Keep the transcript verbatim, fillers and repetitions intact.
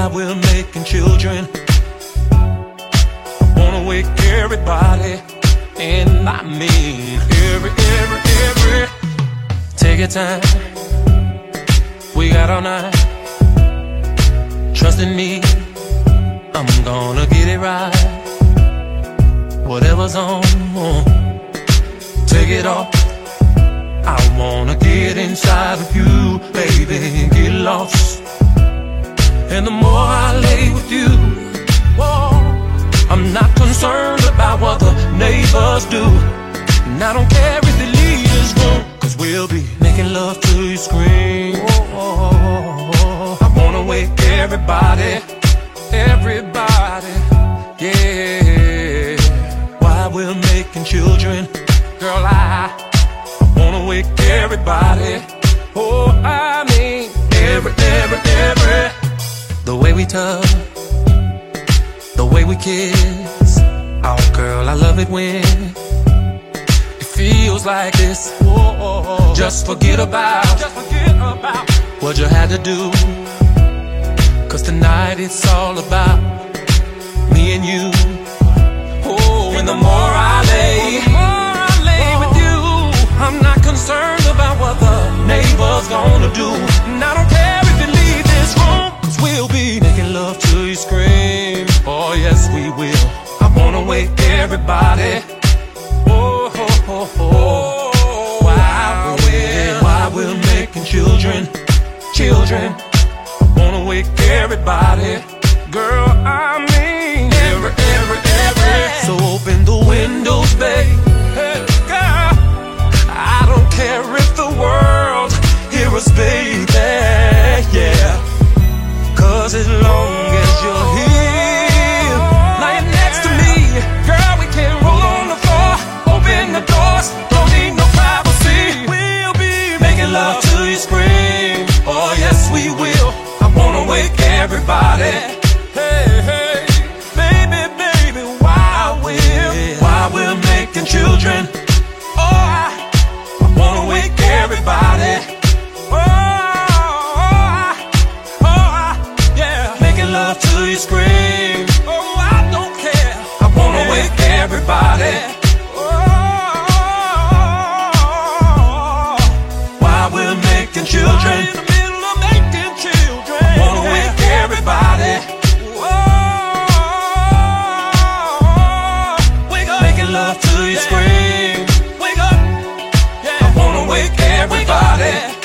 while we're making children. I wanna wake everybody, and I mean every, every, every. Take your time, we got all night. Trust in me, I'm gonna get it right. Whatever's on, take it off. I wanna get inside of you, baby, and get lost. And the more I lay with you, whoa, I'm not concerned about what the neighbors do. And I don't care if they leave this room, cause we'll be making love till you scream. Whoa, I wanna wake everybody, everybody, yeah. While we're making children, girl, I wanna wake everybody. Oh, I mean every, every, every. The way we touch, the way we kiss. Oh, girl, I love it when it feels like this. Whoa, just forget about, just forget about what you had to do. Cause tonight it's all about me and you. Oh, and the more I lay, the more I lay with you, I'm not concerned about what the neighbors gonna do. And I don't care if you leave this room, cause we'll be making love till you scream. Oh yes we will. I wanna wake everybody. Oh, oh, oh, oh. While we're, while we're making children, children. I wanna wake everybody. Girl, I mean every, every, every. So open the windows, babe. Hey, girl, I don't care if the world hears us, baby, yeah. Cause as long as you're here, lying next to me, girl, we can roll on the floor, open the doors, don't need no privacy. We'll be making love till you scream. Oh yes we will. I wanna wake everybody. Hey, hey, baby, baby, while we're, while we're making children. Oh, I, I wanna wake everybody. Oh, oh, oh, yeah, making love till you scream. Oh, I don't care. I wanna wake everybody. Oh, while we're making children. In the middle of making children. I wanna wake everybody. Wake up, making love till you scream. Wake up, yeah. I wanna wake everybody.